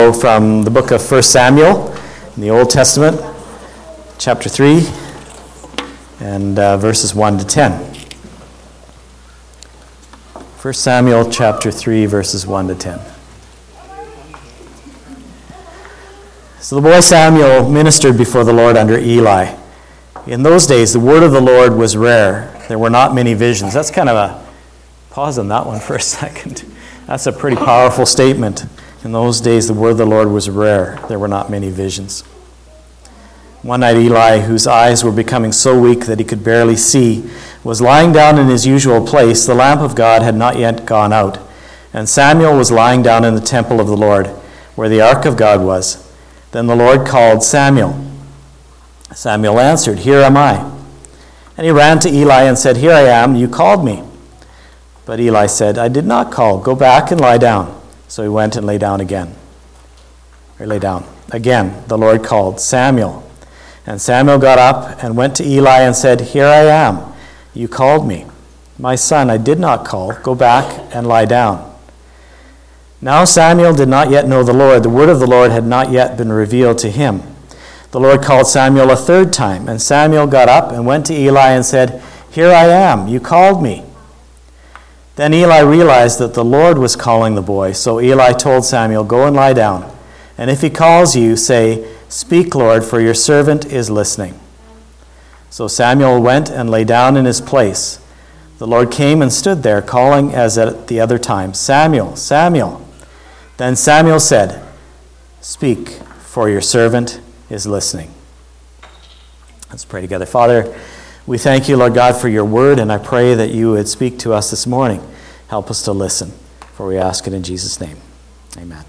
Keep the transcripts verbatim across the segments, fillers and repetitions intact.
From the book of First Samuel in the Old Testament, chapter three, and uh, verses one to ten. First Samuel chapter three, verses one to ten. So the boy Samuel ministered before the Lord under Eli. In those days, the word of the Lord was rare. There were not many visions. That's kind of a pause on that one for a second. That's a pretty powerful statement. In those days, the word of the Lord was rare. There were not many visions. One night, Eli, whose eyes were becoming so weak that he could barely see, was lying down in his usual place. The lamp of God had not yet gone out, and Samuel was lying down in the temple of the Lord, where the ark of God was. Then the Lord called Samuel. Samuel answered, "Here am I." And he ran to Eli and said, "Here I am. You called me." But Eli said, "I did not call. Go back and lie down." So he went and lay down again. Or lay down. Again, the Lord called, "Samuel." And Samuel got up and went to Eli and said, "Here I am. You called me." "My son, I did not call. Go back and lie down." Now Samuel did not yet know the Lord. The word of the Lord had not yet been revealed to him. The Lord called Samuel a third time, and Samuel got up and went to Eli and said, "Here I am. You called me." Then Eli realized that the Lord was calling the boy. So Eli told Samuel, "Go and lie down. And if he calls you, say, 'Speak, Lord, for your servant is listening.'" So Samuel went and lay down in his place. The Lord came and stood there, calling as at the other time, "Samuel, Samuel." Then Samuel said, "Speak, for your servant is listening." Let's pray together. Father, we thank you, Lord God, for your word, and I pray that you would speak to us this morning. Help us to listen, for we ask it in Jesus' name. Amen.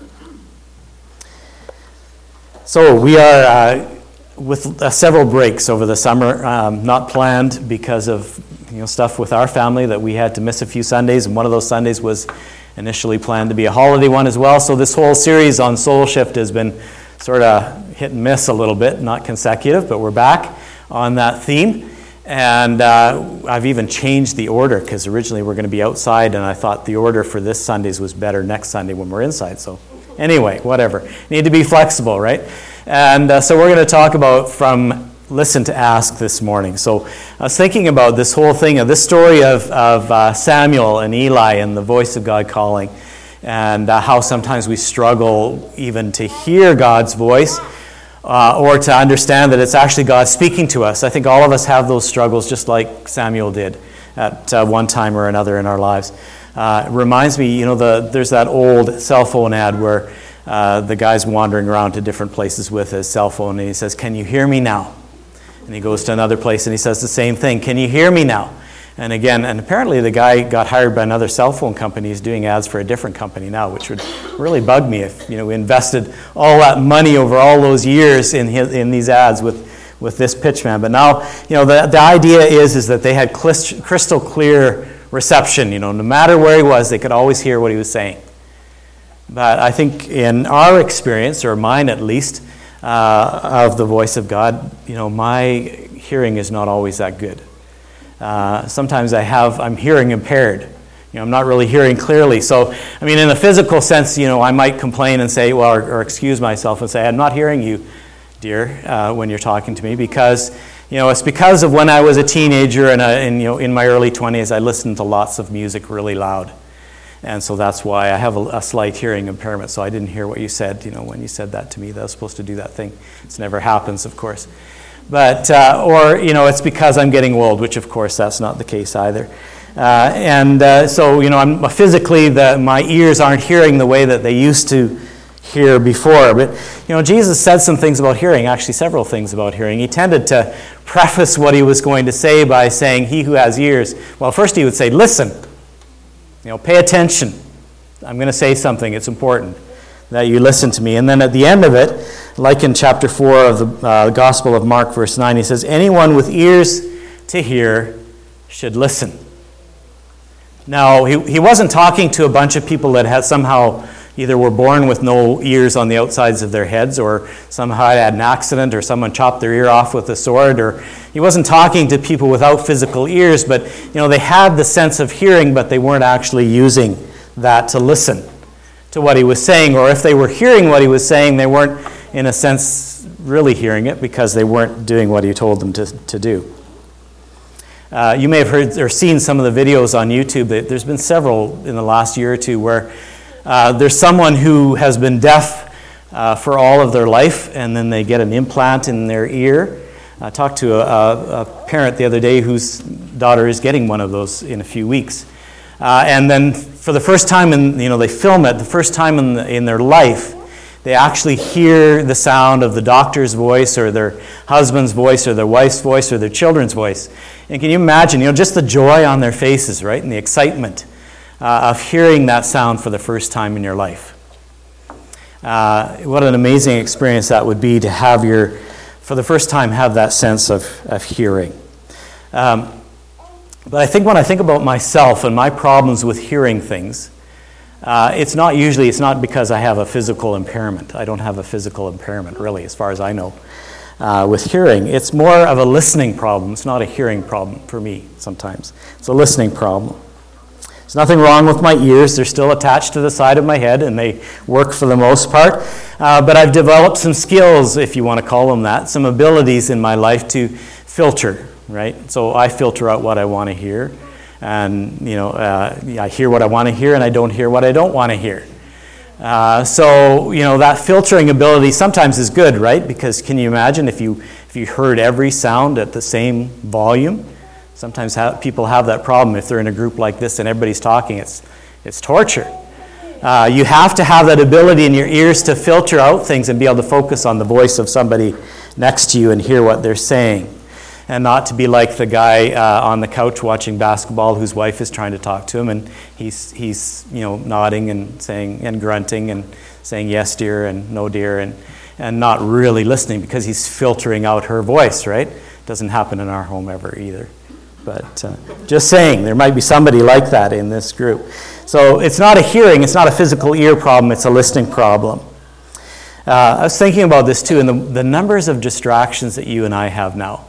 So we are uh, with uh, several breaks over the summer, um, not planned because of you know stuff with our family that we had to miss a few Sundays, and one of those Sundays was initially planned to be a holiday one as well. So this whole series on Soul Shift has been sort of hit and miss a little bit, not consecutive, but we're back on that theme. And uh, I've even changed the order because originally we're going to be outside, and I thought the order for this Sundays was better next Sunday when we're inside. So anyway, whatever. Need to be flexible, right? And uh, so we're going to talk about from listen to ask this morning. So I was thinking about this whole thing of this story of, of uh, Samuel and Eli and the voice of God calling, and uh, how sometimes we struggle even to hear God's voice. Uh, or to understand that it's actually God speaking to us. I think all of us have those struggles just like Samuel did at uh, one time or another in our lives. Uh, it reminds me, you know, the, there's that old cell phone ad where uh, the guy's wandering around to different places with his cell phone, and he says, "Can you hear me now?" And he goes to another place and he says the same thing, "Can you hear me now?" And again, and apparently the guy got hired by another cell phone company. He's doing ads for a different company now, which would really bug me if you know we invested all that money over all those years in his, in these ads with, with this pitchman. But now, you know, the, the idea is is that they had crystal clear reception. You know, no matter where he was, they could always hear what he was saying. But I think in our experience, or mine at least, uh, of the voice of God, you know, my hearing is not always that good. Uh, sometimes I have, I'm hearing impaired. You know, I'm not really hearing clearly. So, I mean, in a physical sense, you know, I might complain and say, well, or, or excuse myself and say, "I'm not hearing you, dear," uh, when you're talking to me, because, you know, it's because of when I was a teenager and, uh, and you know, in my early twenties, I listened to lots of music really loud. And so that's why I have a, a slight hearing impairment. So I didn't hear what you said, you know, when you said that to me. That I was supposed to do that thing. It never happens, of course. But, uh, or, you know, it's because I'm getting old, which, of course, that's not the case either. Uh, and uh, so, you know, I'm physically, the, my ears aren't hearing the way that they used to hear before. But, you know, Jesus said some things about hearing, actually several things about hearing. He tended to preface what he was going to say by saying, "He who has ears," well, first he would say, "Listen, you know, pay attention. I'm going to say something, it's important that you listen to me." And then at the end of it, like in chapter four of the uh, Gospel of Mark, verse nine, he says, "Anyone with ears to hear should listen." Now, he, he wasn't talking to a bunch of people that had somehow either were born with no ears on the outsides of their heads, or somehow had an accident, or someone chopped their ear off with a sword, or he wasn't talking to people without physical ears, but you know they had the sense of hearing, but they weren't actually using that to listen to what he was saying, or if they were hearing what he was saying, they weren't, in a sense, really hearing it because they weren't doing what he told them to, to do. Uh, you may have heard or seen some of the videos on YouTube. There's been several in the last year or two where uh, there's someone who has been deaf uh, for all of their life, and then they get an implant in their ear. I talked to a, a parent the other day whose daughter is getting one of those in a few weeks. Uh, and then for the first time, in, you know, they film it, the first time in, the, in their life, they actually hear the sound of the doctor's voice or their husband's voice or their wife's voice or their children's voice. And can you imagine, you know, just the joy on their faces, right, and the excitement uh, of hearing that sound for the first time in your life. Uh, what an amazing experience that would be to have your, for the first time, have that sense of, of hearing. Um, but I think when I think about myself and my problems with hearing things, Uh, it's not usually, it's not because I have a physical impairment. I don't have a physical impairment, really, as far as I know, uh, with hearing. It's more of a listening problem. It's not a hearing problem for me sometimes. It's a listening problem. There's nothing wrong with my ears. They're still attached to the side of my head, and they work for the most part. Uh, but I've developed some skills, if you want to call them that, some abilities in my life to filter, right? So I filter out what I want to hear. And, you know, uh, I hear what I want to hear, and I don't hear what I don't want to hear. Uh, so, you know, that filtering ability sometimes is good, right? Because can you imagine if you if you heard every sound at the same volume? Sometimes ha- people have that problem if they're in a group like this and everybody's talking. It's it's torture. Uh, you have to have that ability in your ears to filter out things and be able to focus on the voice of somebody next to you and hear what they're saying. And not to be like the guy uh, on the couch watching basketball whose wife is trying to talk to him, and he's he's you know nodding and saying and grunting and saying yes dear and no dear and and not really listening because he's filtering out her voice, right? Doesn't happen in our home ever either. But uh, just saying, there might be somebody like that in this group. So it's not a hearing, it's not a physical ear problem, it's a listening problem. Uh, I was thinking about this too, and the, the numbers of distractions that you and I have now.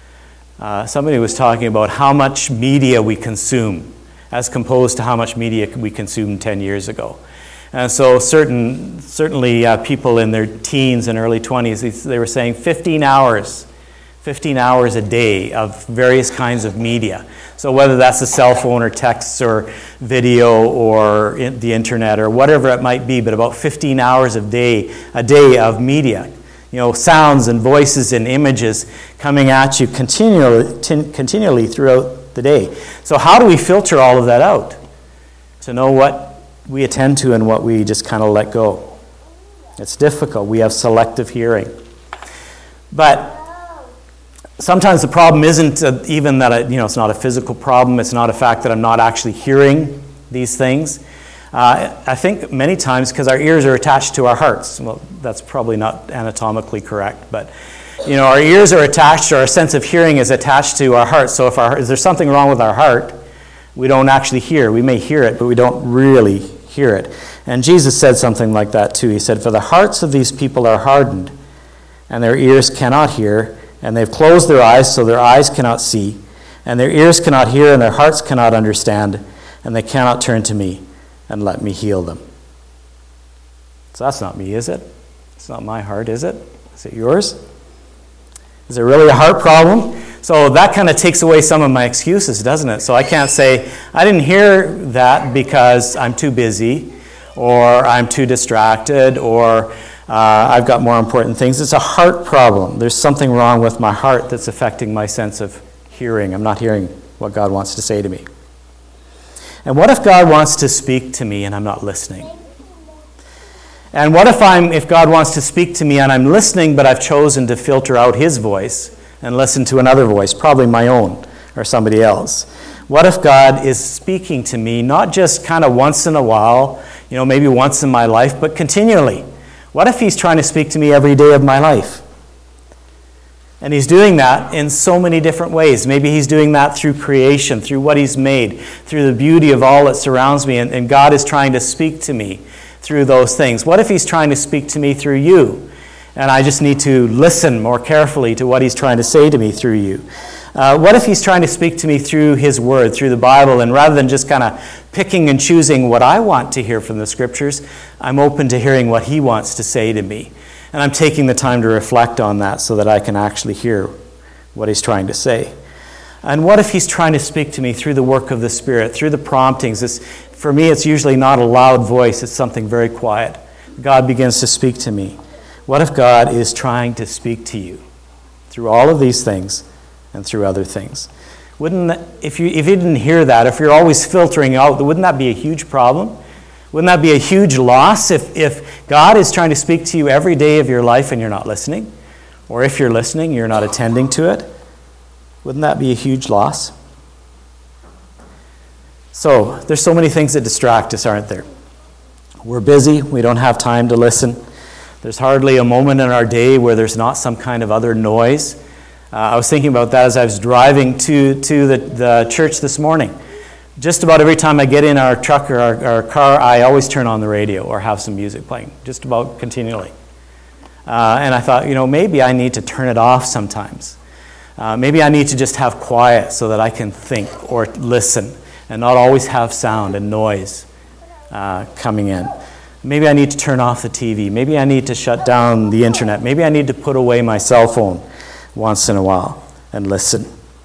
Uh, somebody was talking about how much media we consume as composed to how much media we consumed ten years ago. And so certain, certainly uh, people in their teens and early twenties, they were saying fifteen hours, fifteen hours a day of various kinds of media. So whether that's a cell phone or texts or video or in the internet or whatever it might be, but about fifteen hours a day, a day of media. You know, sounds and voices and images coming at you continually, t- continually throughout the day. So how do we filter all of that out to know what we attend to and what we just kind of let go? It's difficult. We have selective hearing. But sometimes the problem isn't even that, I, you know, it's not a physical problem. It's not a fact that I'm not actually hearing these things. Uh, I think many times because our ears are attached to our hearts. Well, that's probably not anatomically correct, but you know, our ears are attached, or our sense of hearing is attached to our heart. So if, our, if there's something wrong with our heart, we don't actually hear. We may hear it, but we don't really hear it. And Jesus said something like that too. He said, "For the hearts of these people are hardened, and their ears cannot hear, and they've closed their eyes so their eyes cannot see, and their ears cannot hear, and their hearts cannot understand, and they cannot turn to me and let me heal them." So that's not me, is it? It's not my heart, is it? Is it yours? Is it really a heart problem? So that kind of takes away some of my excuses, doesn't it? So I can't say, I didn't hear that because I'm too busy, or I'm too distracted, or uh, I've got more important things. It's a heart problem. There's something wrong with my heart that's affecting my sense of hearing. I'm not hearing what God wants to say to me. And what if God wants to speak to me and I'm not listening? And what if I'm if God wants to speak to me and I'm listening, but I've chosen to filter out his voice and listen to another voice, probably my own or somebody else? What if God is speaking to me not just kind of once in a while, you know, maybe once in my life, but continually? What if he's trying to speak to me every day of my life? And he's doing that in so many different ways. Maybe he's doing that through creation, through what he's made, through the beauty of all that surrounds me, and, and God is trying to speak to me through those things. What if he's trying to speak to me through you? And I just need to listen more carefully to what he's trying to say to me through you. Uh, what if he's trying to speak to me through his word, through the Bible, and rather than just kind of picking and choosing what I want to hear from the scriptures, I'm open to hearing what he wants to say to me. And I'm taking the time to reflect on that so that I can actually hear what he's trying to say. And what if he's trying to speak to me through the work of the Spirit, through the promptings? It's, for me, it's usually not a loud voice. It's something very quiet. God begins to speak to me. What if God is trying to speak to you through all of these things and through other things? Wouldn't that, if you if you didn't hear that, if you're always filtering out, wouldn't that be a huge problem? Wouldn't that be a huge loss if, if God is trying to speak to you every day of your life and you're not listening? Or if you're listening, you're not attending to it? Wouldn't that be a huge loss? So, there's so many things that distract us, aren't there? We're busy, we don't have time to listen. There's hardly a moment in our day where there's not some kind of other noise. Uh, I was thinking about that as I was driving to, to the, the church this morning. Just about every time I get in our truck or our, our car, I always turn on the radio or have some music playing, just about continually. Uh, and I thought, you know, maybe I need to turn it off sometimes. Uh, maybe I need to just have quiet so that I can think or listen and not always have sound and noise uh, coming in. Maybe I need to turn off the T V. Maybe I need to shut down the internet. Maybe I need to put away my cell phone once in a while and listen.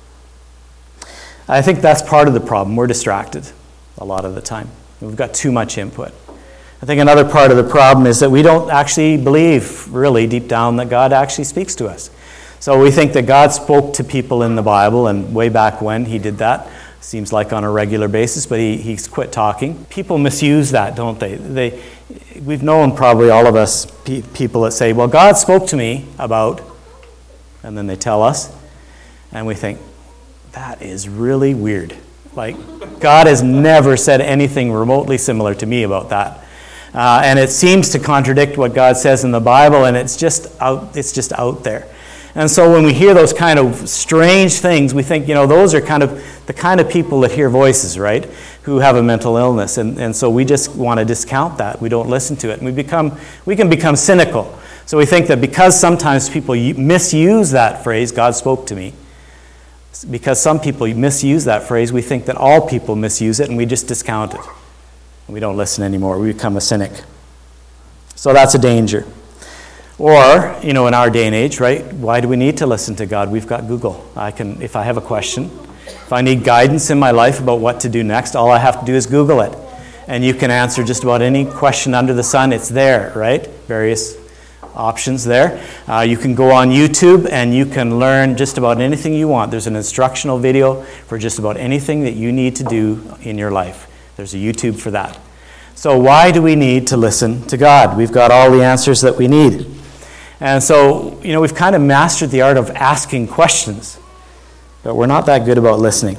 I think that's part of the problem. We're distracted a lot of the time. We've got too much input. I think another part of the problem is that we don't actually believe, really, deep down, that God actually speaks to us. So we think that God spoke to people in the Bible, and way back when he did that, seems like on a regular basis, but he, he's quit talking. People misuse that, don't they? They we've known, probably all of us, pe- people that say, well, God spoke to me about, and then they tell us, and we think, that is really weird. Like, God has never said anything remotely similar to me about that. Uh, and it seems to contradict what God says in the Bible, and it's just out, it's just out there. And so when we hear those kind of strange things, we think, you know, those are kind of the kind of people that hear voices, right? Who have a mental illness. And, and so we just want to discount that. We don't listen to it. And we become, we can become cynical. So we think that because sometimes people misuse that phrase, God spoke to me, because some people misuse that phrase, we think that all people misuse it and we just discount it. And we don't listen anymore. We become a cynic. So that's a danger. Or, you know, in our day and age, right, why do we need to listen to God? We've got Google. I can, if I have a question, if I need guidance in my life about what to do next, all I have to do is Google it. And you can answer just about any question under the sun. It's there, right? Various options there. Uh, you can go on YouTube and you can learn just about anything you want. There's an instructional video for just about anything that you need to do in your life. There's a YouTube for that. So why do we need to listen to God? We've got all the answers that we need. And so, you know, we've kind of mastered the art of asking questions, but we're not that good about listening.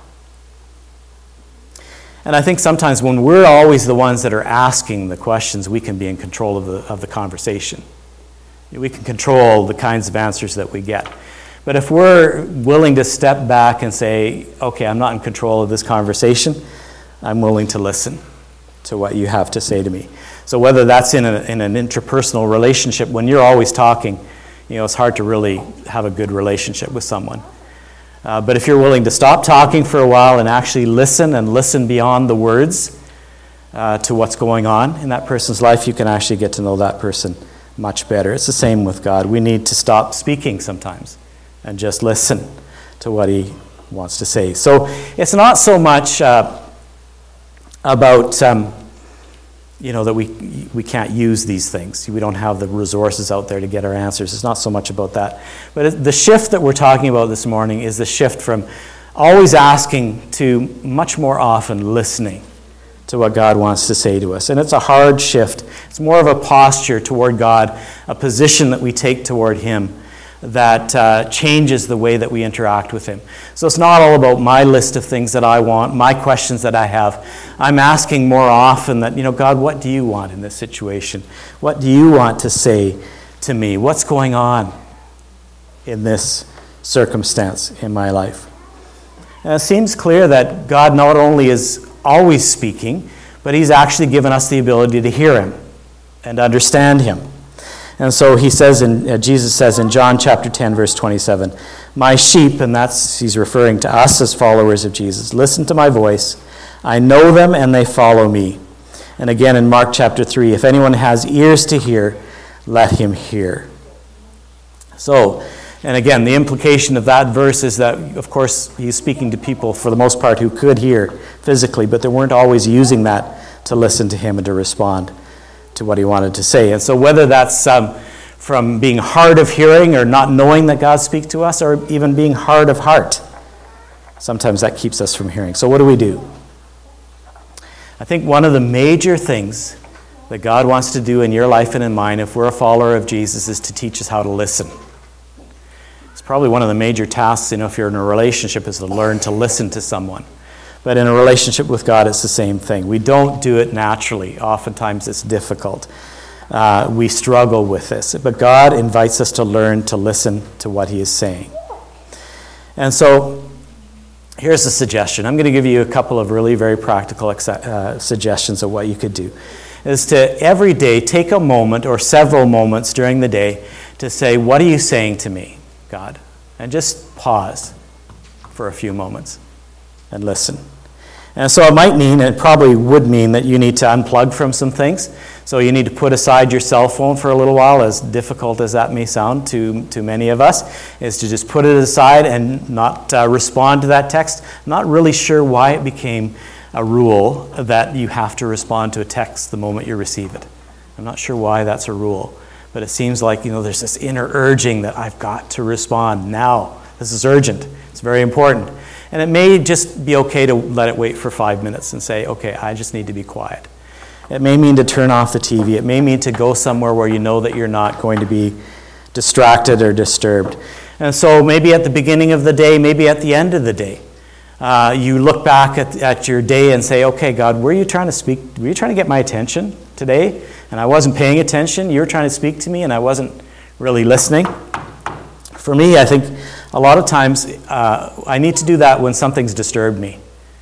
And I think sometimes when we're always the ones that are asking the questions, we can be in control of the, of the conversation. We can control the kinds of answers that we get. But if we're willing to step back and say, okay, I'm not in control of this conversation, I'm willing to listen to what you have to say to me. So whether that's in, a, in an interpersonal relationship, when you're always talking, you know, it's hard to really have a good relationship with someone. Uh, but if you're willing to stop talking for a while and actually listen and listen beyond the words uh, to what's going on in that person's life, you can actually get to know that person much better. It's the same with God. We need to stop speaking sometimes and just listen to what he wants to say. So it's not so much uh, about, um, you know, that we we can't use these things. We don't have the resources out there to get our answers. It's not so much about that. But it, the shift that we're talking about this morning is the shift from always asking to much more often listening to what God wants to say to us. And it's a hard shift. It's more of a posture toward God, a position that we take toward him that uh, changes the way that we interact with him. So it's not all about my list of things that I want, my questions that I have. I'm asking more often that, you know, God, what do you want in this situation? What do you want to say to me? What's going on in this circumstance in my life? And it seems clear that God not only is always speaking, but he's actually given us the ability to hear him and understand him. And so he says, in, uh, Jesus says in John chapter ten, verse twenty-seven, my sheep, and that's, he's referring to us as followers of Jesus, listen to my voice. I know them and they follow me. And again in Mark chapter three, if anyone has ears to hear, let him hear. So, and again, the implication of that verse is that, of course, he's speaking to people for the most part who could hear physically, but they weren't always using that to listen to him and to respond to what he wanted to say. And so whether that's um, from being hard of hearing or not knowing that God speaks to us, or even being hard of heart, sometimes that keeps us from hearing. So what do we do? I think one of the major things that God wants to do in your life and in mine, if we're a follower of Jesus, is to teach us how to listen. It's probably one of the major tasks, you know, if you're in a relationship, is to learn to listen to someone. But in a relationship with God, it's the same thing. We don't do it naturally. Oftentimes it's difficult. Uh, we struggle with this. But God invites us to learn to listen to what he is saying. And so here's a suggestion. I'm going to give you a couple of really very practical uh, suggestions of what you could do. Is to every day take a moment or several moments during the day to say, what are you saying to me, God? And just pause for a few moments and listen. And so it might mean, it probably would mean, that you need to unplug from some things. So you need to put aside your cell phone for a little while, as difficult as that may sound to, to many of us, is to just put it aside and not uh, respond to that text. I'm not really sure why it became a rule that you have to respond to a text the moment you receive it. I'm not sure why that's a rule, but it seems like, you know, there's this inner urging that I've got to respond now. This is urgent. It's very important. And it may just be okay to let it wait for five minutes and say, okay, I just need to be quiet. It may mean to turn off the T V. It may mean to go somewhere where you know that you're not going to be distracted or disturbed. And so maybe at the beginning of the day, maybe at the end of the day, uh, you look back at, at your day and say, okay, God, were you trying to speak? Were you trying to get my attention today? And I wasn't paying attention. You were trying to speak to me and I wasn't really listening. For me, I think a lot of times uh, I need to do that when something's disturbed me.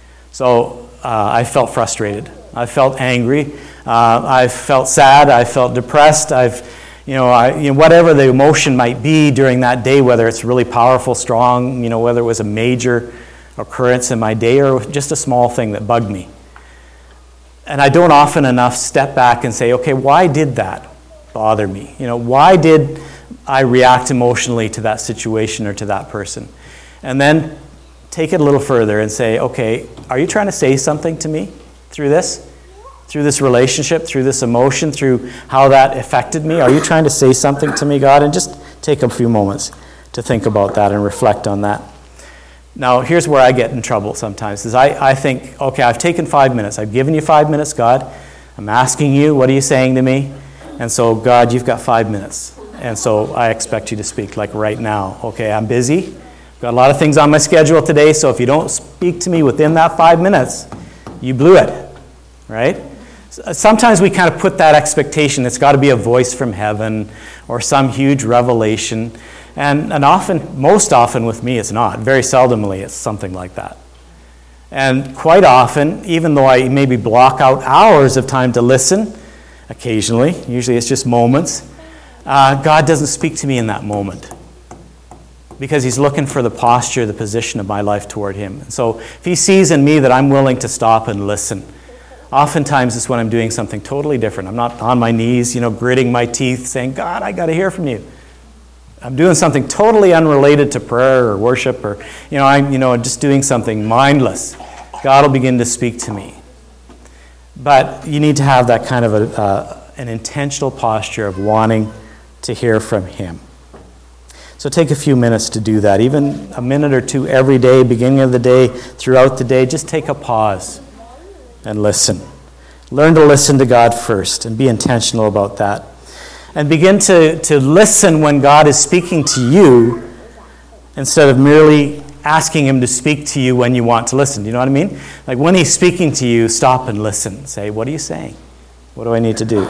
So uh, I felt frustrated. I felt angry. Uh, I felt sad. I felt depressed. I've, you know, I, you know, whatever the emotion might be during that day, whether it's really powerful, strong, you know, whether it was a major occurrence in my day or just a small thing that bugged me. And I don't often enough step back and say, okay, why did that bother me? You know, why did I react emotionally to that situation or to that person? And then take it a little further and say, okay, are you trying to say something to me through this? Through this relationship, through this emotion, through how that affected me? Are you trying to say something to me, God? And just take a few moments to think about that and reflect on that. Now, here's where I get in trouble sometimes, is I, I think, okay, I've taken five minutes. I've given you five minutes, God. I'm asking you, what are you saying to me? And so, God, you've got five minutes. And so I expect you to speak like right now. Okay, I'm busy. Got a lot of things on my schedule today, so if you don't speak to me within that five minutes, you blew it, right? Sometimes we kind of put that expectation. It's got to be a voice from heaven or some huge revelation. And, and often, most often with me, it's not. Very seldomly, it's something like that. And quite often, even though I maybe block out hours of time to listen, occasionally, usually it's just moments, uh, God doesn't speak to me in that moment because he's looking for the posture, the position of my life toward him. And so if he sees in me that I'm willing to stop and listen, oftentimes it's when I'm doing something totally different. I'm not on my knees, you know, gritting my teeth, saying, God, I got to hear from you. I'm doing something totally unrelated to prayer or worship, or, you know, I'm, you know, just doing something mindless. God will begin to speak to me. But you need to have that kind of a, uh, an intentional posture of wanting to hear from him. So take a few minutes to do that. Even a minute or two every day, beginning of the day, throughout the day, just take a pause and listen. Learn to listen to God first and be intentional about that. And begin to, to listen when God is speaking to you instead of merely asking him to speak to you when you want to listen. Do you know what I mean? Like when he's speaking to you, stop and listen. Say, what are you saying? What do I need to do?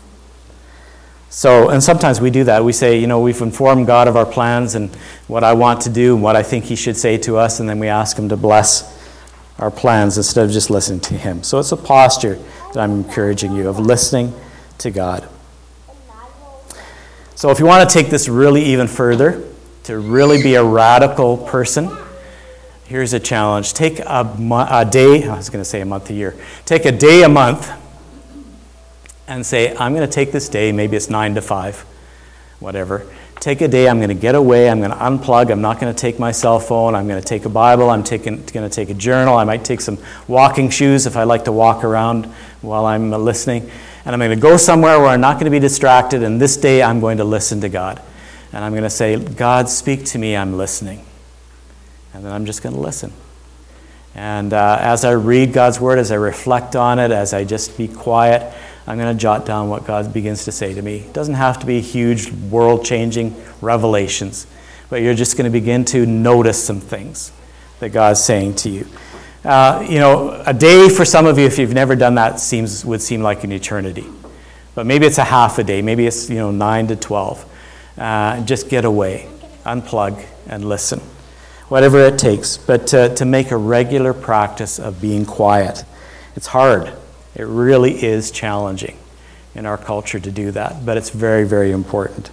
So, and sometimes we do that. We say, you know, we've informed God of our plans and what I want to do and what I think he should say to us, and then we ask him to bless our plans instead of just listening to him. So it's a posture that I'm encouraging you of listening to God. So if you want to take this really even further, to really be a radical person, here's a challenge. Take a, mo- a day, I was going to say a month, a year. Take a day a month and say, I'm going to take this day, maybe it's nine to five, whatever. Take a day, I'm going to get away, I'm going to unplug, I'm not going to take my cell phone, I'm going to take a Bible, I'm taking, going to take a journal, I might take some walking shoes if I like to walk around while I'm listening, and I'm going to go somewhere where I'm not going to be distracted, and this day I'm going to listen to God. And I'm going to say, God, speak to me, I'm listening. And then I'm just going to listen. And uh, as I read God's word, as I reflect on it, as I just be quiet, I'm going to jot down what God begins to say to me. It doesn't have to be huge, world-changing revelations, but you're just going to begin to notice some things that God's saying to you. Uh, you know, a day for some of you, if you've never done that, seems would seem like an eternity. But maybe it's a half a day. Maybe it's, you know, nine to twelve. Uh, just get away, unplug, and listen. Whatever it takes, but to, to make a regular practice of being quiet. It's hard. It really is challenging in our culture to do that, but it's very, very important.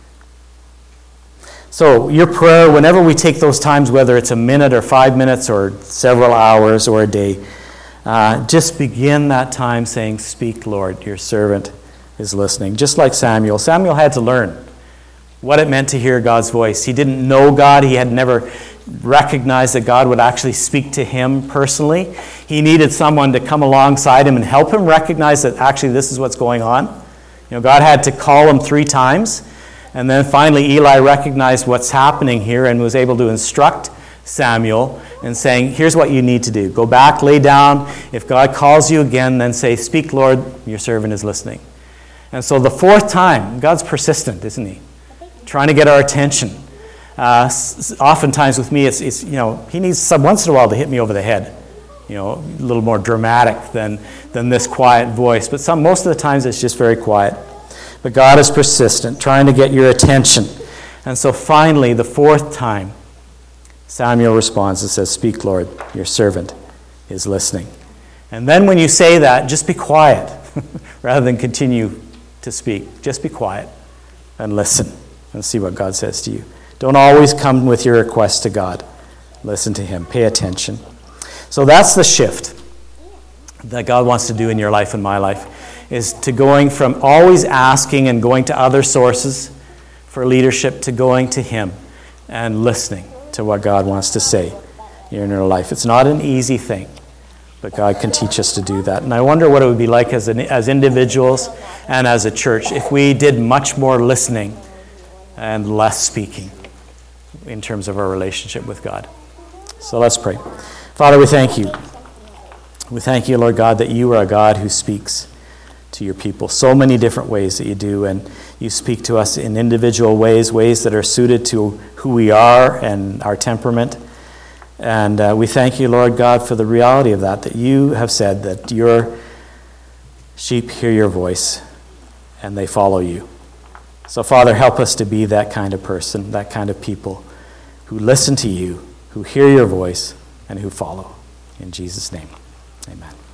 So your prayer, whenever we take those times, whether it's a minute or five minutes or several hours or a day, uh, just begin that time saying, speak, Lord, your servant is listening. Just like Samuel. Samuel had to learn what it meant to hear God's voice. He didn't know God. He had never recognized that God would actually speak to him personally. He needed someone to come alongside him and help him recognize that actually this is what's going on. You know, God had to call him three times, and then finally Eli recognized what's happening here and was able to instruct Samuel and saying, here's what you need to do. Go back, lay down. If God calls you again, then say, speak, Lord, your servant is listening. And so the fourth time, God's persistent, isn't he? Trying to get our attention. Uh, s- oftentimes with me, it's, it's, you know, he needs some once in a while to hit me over the head. You know, a little more dramatic than, than this quiet voice. But some most of the times it's just very quiet. But God is persistent, trying to get your attention. And so finally, the fourth time, Samuel responds and says, speak, Lord, your servant is listening. And then when you say that, just be quiet rather than continue to speak. Just be quiet and listen and see what God says to you. Don't always come with your request to God. Listen to him. Pay attention. So that's the shift that God wants to do in your life and my life, is to going from always asking and going to other sources for leadership to going to him and listening to what God wants to say in your life. It's not an easy thing, but God can teach us to do that. And I wonder what it would be like as an, as individuals and as a church if we did much more listening and less speaking in terms of our relationship with God. So let's pray. Father, we thank you. We thank you, Lord God, that you are a God who speaks to your people. So many different ways that you do, and you speak to us in individual ways, ways that are suited to who we are and our temperament. And uh, we thank you, Lord God, for the reality of that, that you have said that your sheep hear your voice and they follow you. So, Father, help us to be that kind of person, that kind of people who listen to you, who hear your voice, and who follow. In Jesus' name, amen.